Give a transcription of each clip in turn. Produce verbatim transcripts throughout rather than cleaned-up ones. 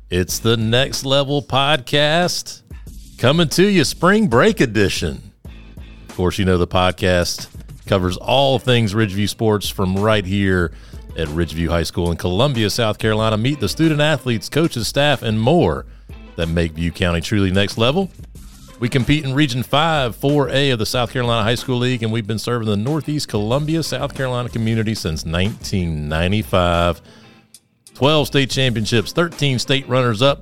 It's the Next Level Podcast coming to you, Spring Break Edition. Of course, you know the podcast covers all things Ridgeview sports from right here at Ridgeview High School in Columbia, South Carolina. Meet the student athletes, coaches, staff, and more that make View County truly next level. We compete in Region five, four A of the South Carolina High School League, and we've been serving the Northeast Columbia, South Carolina community since nineteen ninety-five. twelve state championships, thirteen state runners-up.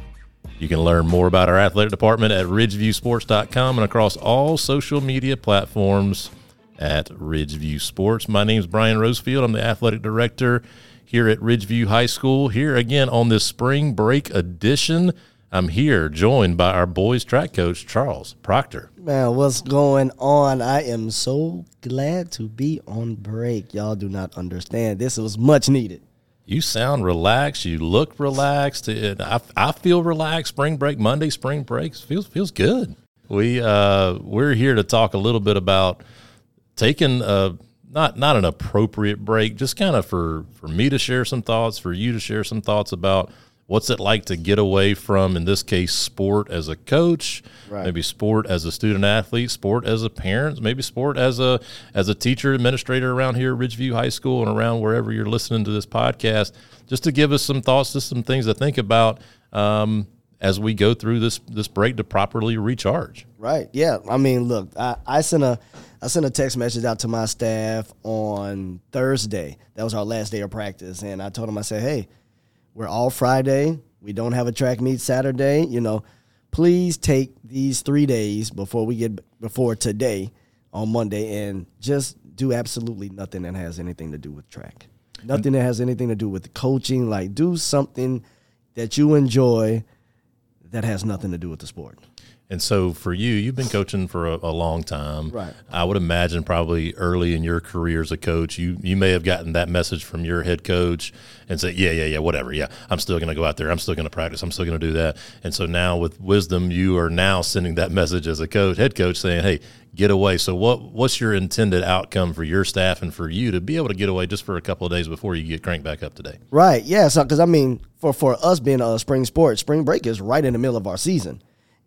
You can learn more about our athletic department at ridgeview sports dot com and across all social media platforms at Ridgeview Sports. My name is Brian Rosefield. I'm the athletic director here at Ridgeview High School. Here again on this spring break edition, I'm here joined by our boys track coach, Charles Proctor. Man, what's going on? I am so glad to be on break. Y'all do not understand. This was much needed. You sound relaxed. You look relaxed. I, I feel relaxed. Spring break, Monday, spring break feels feels good. We uh, we're here to talk a little bit about taking a, not not an appropriate break, just kind of for for me to share some thoughts, for you to share some thoughts about what's it like to get away from, in this case, sport as a coach, right. Maybe sport as a student athlete, sport as a parent, maybe sport as a as a teacher, administrator around here at Ridgeview High School and around wherever you're listening to this podcast, just to give us some thoughts, just some things to think about um, as we go through this this break to properly recharge. Right. Yeah. I mean, look, I, I sent a I sent a text message out to my staff on Thursday. That was our last day of practice, and I told them, I said, hey, we're all Friday. We don't have a track meet Saturday. You know, please take these three days before we get before today on Monday and just do absolutely nothing that has anything to do with track. Nothing that has anything to do with the coaching. Like, do something that you enjoy that has nothing to do with the sport. And so for you, you've been coaching for a, a long time. Right. I would imagine probably early in your career as a coach, you you may have gotten that message from your head coach and say, yeah, yeah, yeah, whatever. Yeah, I'm still going to go out there. I'm still going to practice. I'm still going to do that. And so now with wisdom, you are now sending that message as a coach, head coach, saying, hey, get away. So what what's your intended outcome for your staff and for you to be able to get away just for a couple of days before you get cranked back up today? Right. Yeah. So, because, I mean, for, for us being a spring sport, spring break is right in the middle of our season.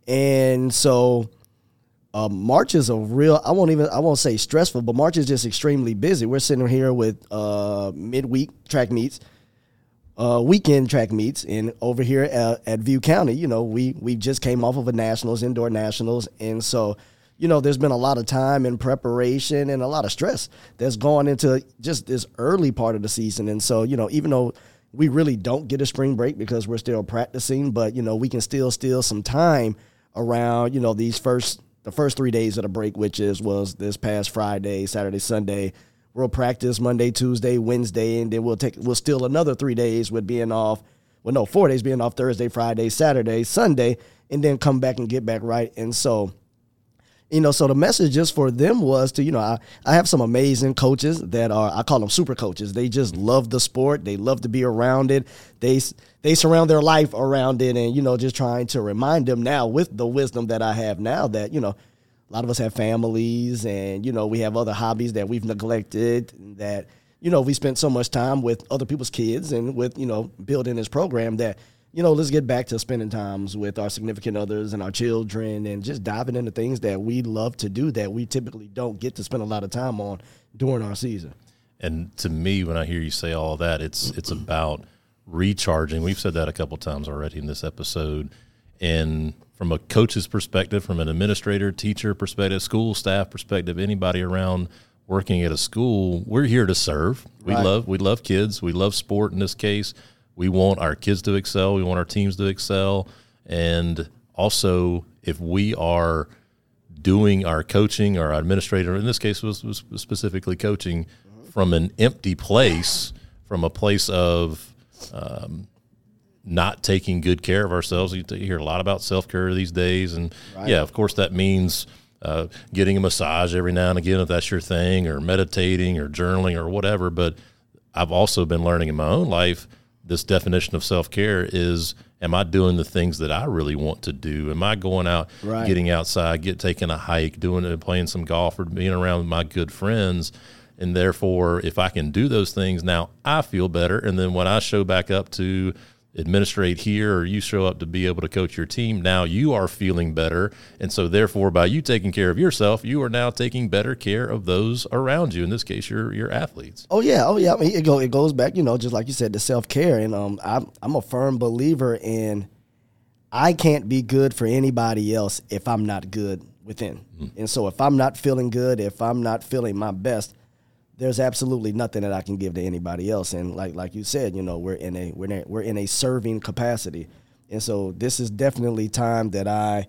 And so uh, March is a real, I won't even, I won't say stressful, but March is just extremely busy. We're sitting here with uh, midweek track meets, uh, weekend track meets, and over here at, at View County, you know, we, we just came off of a nationals, indoor nationals. And so, you know, there's been a lot of time and preparation and a lot of stress that's gone into just this early part of the season. And so, you know, even though we really don't get a spring break because we're still practicing, but, you know, we can still steal some time around, you know, these first, the first three days of the break, which is, was this past Friday, Saturday, Sunday. We'll practice Monday, Tuesday, Wednesday, and then we'll take, we'll steal another three days with being off. Well, no, four days being off Thursday, Friday, Saturday, Sunday, and then come back and get back right. And so, you know, so the message just for them was to, you know, I, I have some amazing coaches that are, I call them super coaches. They just love the sport. They love to be around it. They they surround their life around it, and, you know, just trying to remind them now with the wisdom that I have now that, you know, a lot of us have families and, you know, we have other hobbies that we've neglected, that, you know, we spent so much time with other people's kids and with, you know, building this program that, you know, let's get back to spending times with our significant others and our children and just diving into things that we love to do that we typically don't get to spend a lot of time on during our season. And to me, when I hear you say all of that, it's it's about recharging. We've said that a couple times already in this episode. And from a coach's perspective, from an administrator, teacher perspective, school staff perspective, anybody around working at a school, we're here to serve. We Right. love we love kids. We love sport in this case. We want our kids to excel. We want our teams to excel. And also, if we are doing our coaching, or our administrator, in this case was, was specifically coaching, from an empty place, from a place of um, not taking good care of ourselves. You hear a lot about self-care these days. And, Right. yeah, of course, that means uh, getting a massage every now and again if that's your thing, or meditating or journaling or whatever. But I've also been learning in my own life, this definition of self-care is, am I doing the things that I really want to do? Am I going out, Right. getting outside, get taking a hike, doing it, playing some golf, or being around my good friends? And therefore, if I can do those things now, I feel better. And then when I show back up to administrate here or you show up to be able to coach your team, now you are feeling better. And so therefore, by you taking care of yourself, you are now taking better care of those around you. In this case, your your athletes. Oh yeah, oh yeah. I mean, it go it goes back, you know, just like you said, to self-care. And um, I'm I'm a firm believer in I can't be good for anybody else if I'm not good within. Mm. And so if I'm not feeling good, if I'm not feeling my best, there's absolutely nothing that I can give to anybody else. And like like you said, you know, we're in a we're in a, we're in a serving capacity. And so this is definitely time that I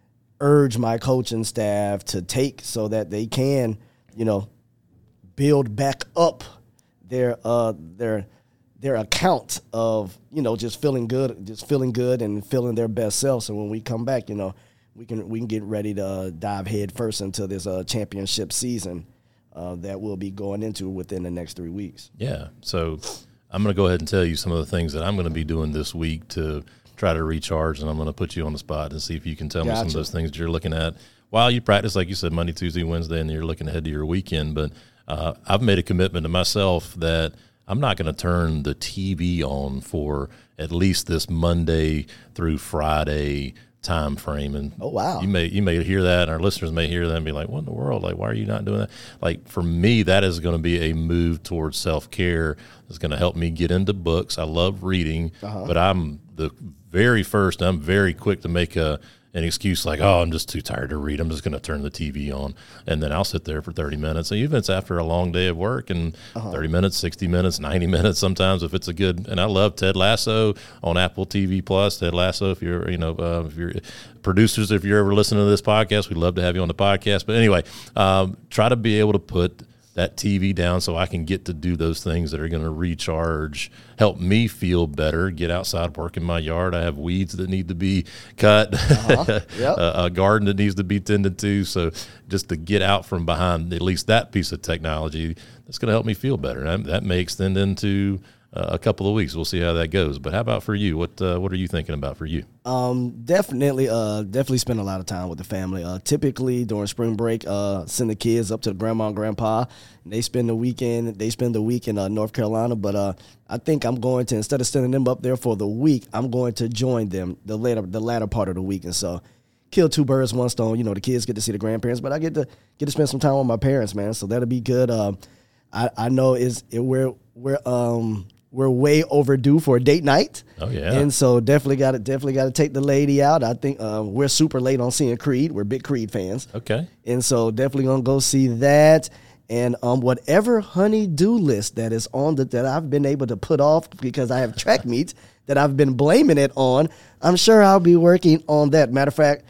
urge my coaching staff to take so that they can, you know, build back up their uh their their account of, you know, just feeling good, just feeling good and feeling their best self. So when we come back, you know, we can we can get ready to uh, dive head first into this uh, championship season uh, that we'll be going into within the next three weeks. Yeah. So I'm going to go ahead and tell you some of the things that I'm going to be doing this week to try to recharge, and I'm going to put you on the spot and see if you can tell gotcha. me some of those things that you're looking at while you practice, like you said, Monday, Tuesday, Wednesday, and you're looking ahead to your weekend. But uh, I've made a commitment to myself that I'm not going to turn the T V on for at least this Monday through Friday time frame. And oh wow, you may you may hear that, and our listeners may hear that and be like, "What in the world? Like, why are you not doing that?" Like for me, that is going to be a move towards self care. It's going to help me get into books. I love reading, uh-huh. but I'm the very first. I'm very quick to make a. an excuse like, oh, I'm just too tired to read. I'm just going to turn the T V on. And then I'll sit there for thirty minutes. And even if it's after a long day of work and uh-huh. thirty minutes, sixty minutes, ninety minutes sometimes if it's a good – and I love Ted Lasso on Apple T V Plus. Ted Lasso, if you're, you know, uh, if you're producers, if you're ever listening to this podcast, we'd love to have you on the podcast. But anyway, um, try to be able to put – that T V down so I can get to do those things that are going to recharge, help me feel better, get outside, work in my yard. I have weeds that need to be cut, uh-huh. yep. a, a garden that needs to be tended to. So just to get out from behind at least that piece of technology, that's going to help me feel better. And that, that may extend into uh, a couple of weeks. We'll see how that goes. But how about for you? What uh, what are you thinking about for you? Um, definitely, uh, definitely spend a lot of time with the family. Uh, typically during spring break, uh, send the kids up to grandma and grandpa. And they spend the weekend. They spend the week in uh, North Carolina. But uh, I think I'm going to, instead of sending them up there for the week, I'm going to join them the later the latter part of the week. And so, kill two birds, one stone. You know, the kids get to see the grandparents, but I get to get to spend some time with my parents, man. So that'll be good. Um, I I know is it, we're we're um. We're way overdue for a date night. Oh yeah, and so definitely got to definitely got to take the lady out. I think uh, we're super late on seeing Creed. We're big Creed fans. Okay, and so definitely gonna go see that. And um, whatever honey-do list that is on the that I've been able to put off because I have track meets that I've been blaming it on, I'm sure I'll be working on that. Matter of fact,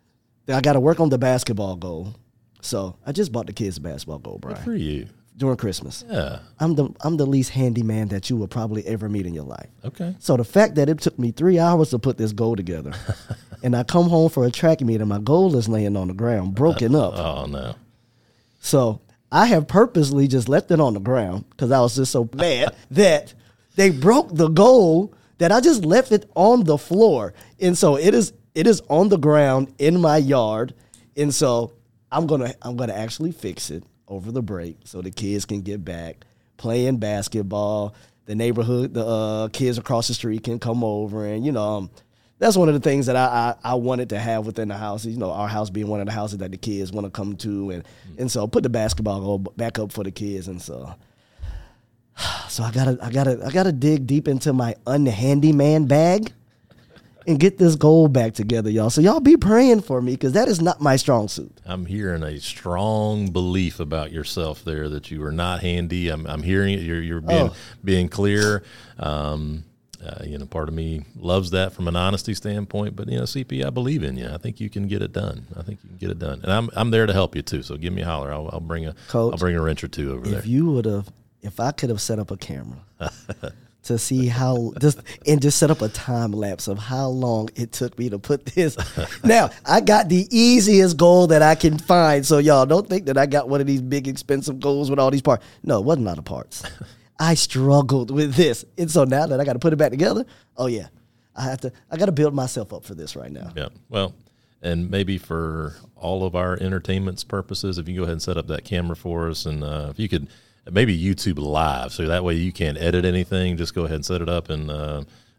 I got to work on the basketball goal. So I just bought the kids a basketball goal, Brian. Good for you. During Christmas. Yeah. I'm the I'm the least handy man that you will probably ever meet in your life. Okay. So the fact that it took me three hours to put this goal together, and I come home for a track meet and my goal is laying on the ground, broken uh, up. Oh, no. So I have purposely just left it on the ground because I was just so mad that they broke the goal that I just left it on the floor. And so it is it is on the ground in my yard. And so I'm gonna I'm gonna actually fix it over the break so the kids can get back playing basketball. The neighborhood, the uh, kids across the street can come over. And, you know, um, that's one of the things that I, I, I wanted to have within the house. You know, our house being one of the houses that the kids want to come to. And, mm-hmm. and so put the basketball goal back up for the kids. And so so I gotta I gotta I gotta dig deep into my unhandy man bag and get this goal back together, y'all. So y'all be praying for me because that is not my strong suit. I'm hearing a strong belief about yourself there that you are not handy. I'm, I'm hearing it. You're, you're being, oh. being clear. Um, uh, you know, part of me loves that from an honesty standpoint. But, you know, C P, I believe in you. I think you can get it done. I think you can get it done. And I'm I'm there to help you, too. So give me a holler. I'll, I'll, bring, a, Coach, I'll bring a wrench or two over if there. If you would have, if I could have set up a camera to see how just and just set up a time lapse of how long it took me to put this. Now, I got the easiest goal that I can find. So y'all don't think that I got one of these big expensive goals with all these parts. No, it wasn't a lot of parts. I struggled with this. And so now that I got to put it back together, oh yeah. I have to I got to build myself up for this right now. Yeah. Well, and maybe for all of our entertainment's purposes, if you go ahead and set up that camera for us, and uh, if you could maybe YouTube Live, so that way you can't edit anything. Just go ahead and set it up and uh,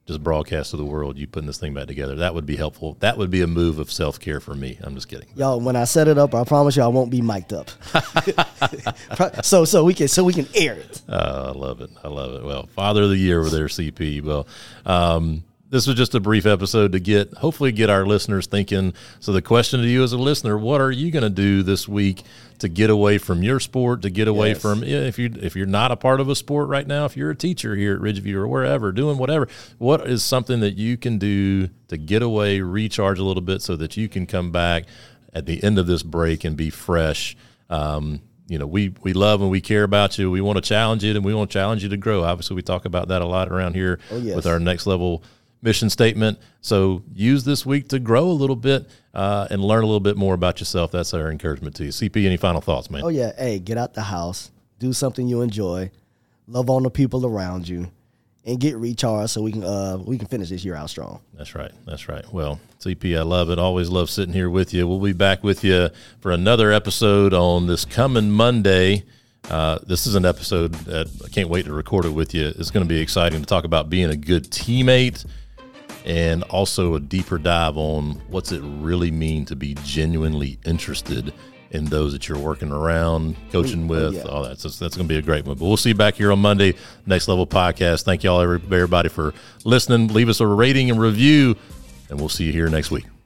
just broadcast to the world you putting this thing back together. That would be helpful. That would be a move of self-care for me. I'm just kidding. Y'all, when I set it up, I promise you I won't be mic'd up. so so we can so we can air it. Uh, I love it. I love it. Well, Father of the Year over there, C P. Well, um, this was just a brief episode to get, hopefully get our listeners thinking. So the question to you as a listener, what are you going to do this week to get away from your sport, to get away Yes. from, yeah, if you if you're not a part of a sport right now, if you're a teacher here at Ridgeview or wherever, doing whatever, what is something that you can do to get away, recharge a little bit so that you can come back at the end of this break and be fresh? Um, you know, we, we love and we care about you. We want to challenge you and we want to challenge you to grow. Obviously, we talk about that a lot around here Oh, yes. with our next level mission statement. So use this week to grow a little bit uh, and learn a little bit more about yourself. That's our encouragement to you. C P, any final thoughts, man? Oh yeah, hey, get out the house, do something you enjoy, love on the people around you, and get recharged so we can uh we can finish this year out strong. That's right. That's right. Well, C P, I love it. Always love sitting here with you. We'll be back with you for another episode on this coming Monday. Uh, this is an episode that I can't wait to record it with you. It's going to be exciting to talk about being a good teammate and also a deeper dive on what's it really mean to be genuinely interested in those that you're working around, coaching with, yeah. all that. So that's going to be a great one. But we'll see you back here on Monday, Next Level Podcast. Thank you all, everybody, for listening. Leave us a rating and review, and we'll see you here next week.